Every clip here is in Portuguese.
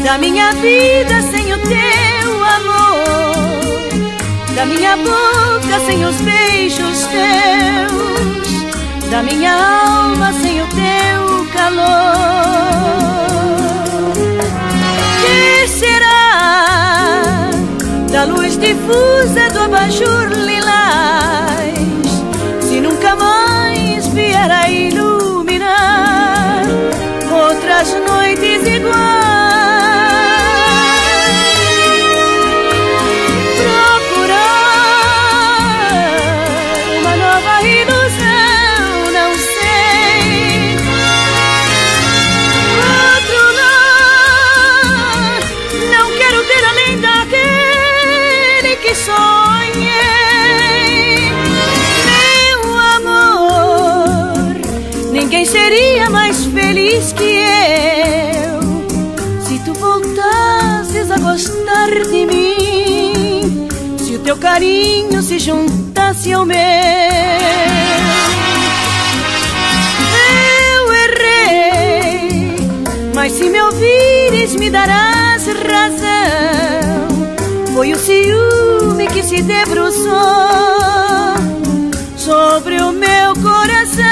da minha vida sem o teu amor, da minha boca sem os beijos teus, da minha alma sem o teu calor. Que será da luz difusa do abajur lilás, se nunca mais vier a iluminar outras noites iguais? Ninguém seria mais feliz que eu se tu voltasses a gostar de mim, se o teu carinho se juntasse ao meu. Eu errei, mas se me ouvires me darás razão. Foi o ciúme que se debruçou sobre o meu coração.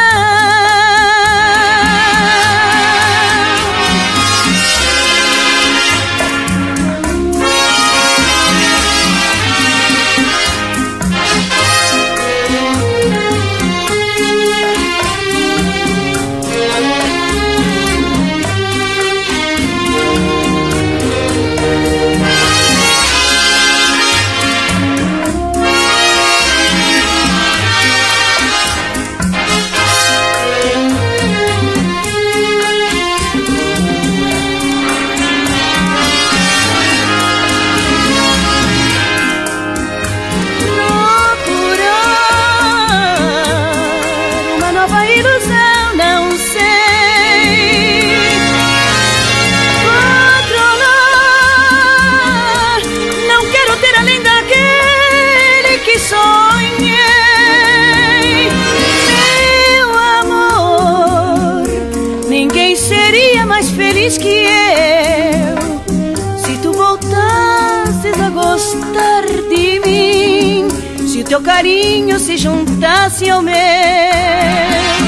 Sonhei, meu amor, ninguém seria mais feliz que eu se tu voltasses a gostar de mim, se o teu carinho se juntasse ao meu.